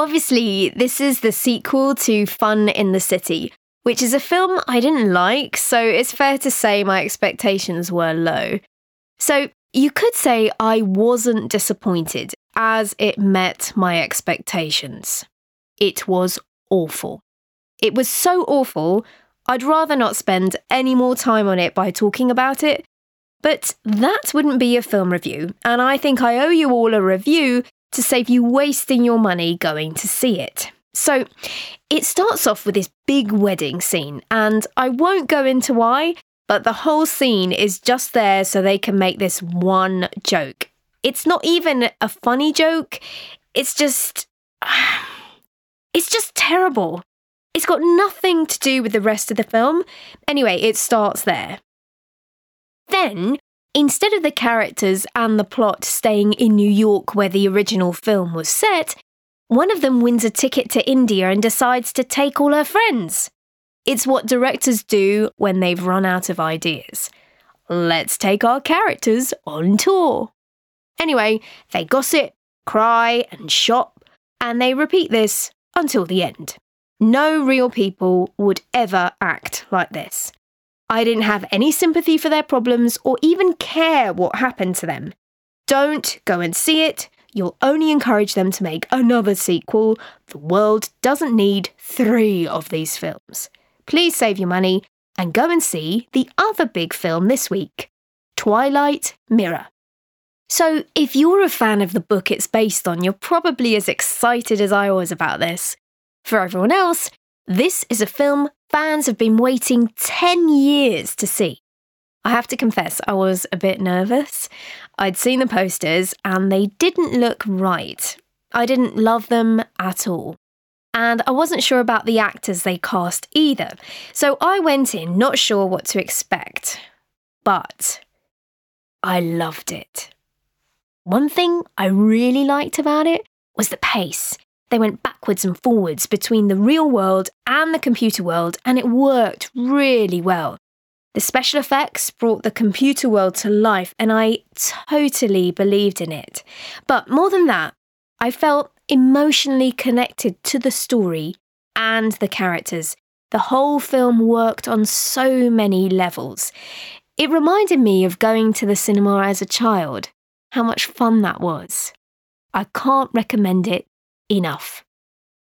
Obviously, this is the sequel to Fun in the City, which is a film I didn't like, so it's fair to say my expectations were low. So you could say I wasn't disappointed, as it met my expectations. It was awful. It was so awful, I'd rather not spend any more time on it by talking about it. But that wouldn't be a film review, and I think I owe you all a review to save you wasting your money going to see it. So, it starts off with this big wedding scene, and I won't go into why, but the whole scene is just there so they can make this one joke. It's not even a funny joke, it's just terrible. It's got nothing to do with the rest of the film. Anyway, it starts there. Then, instead of the characters and the plot staying in New York where the original film was set, one of them wins a ticket to India and decides to take all her friends. It's what directors do when they've run out of ideas. Let's take our characters on tour. Anyway, they gossip, cry and shop, and they repeat this until the end. No real people would ever act like this. I didn't have any sympathy for their problems or even care what happened to them. Don't go and see it. You'll only encourage them to make another sequel. The world doesn't need 3 of these films. Please save your money and go and see the other big film this week, Twilight Mirror. So, if you're a fan of the book it's based on, you're probably as excited as I was about this. For everyone else, this is a film fans have been waiting 10 years to see. I have to confess, I was a bit nervous. I'd seen the posters and they didn't look right. I didn't love them at all. And I wasn't sure about the actors they cast either. So I went in not sure what to expect. But I loved it. One thing I really liked about it was the pace. They went backwards and forwards between the real world and the computer world, and it worked really well. The special effects brought the computer world to life, and I totally believed in it. But more than that, I felt emotionally connected to the story and the characters. The whole film worked on so many levels. It reminded me of going to the cinema as a child, how much fun that was. I can't recommend it enough.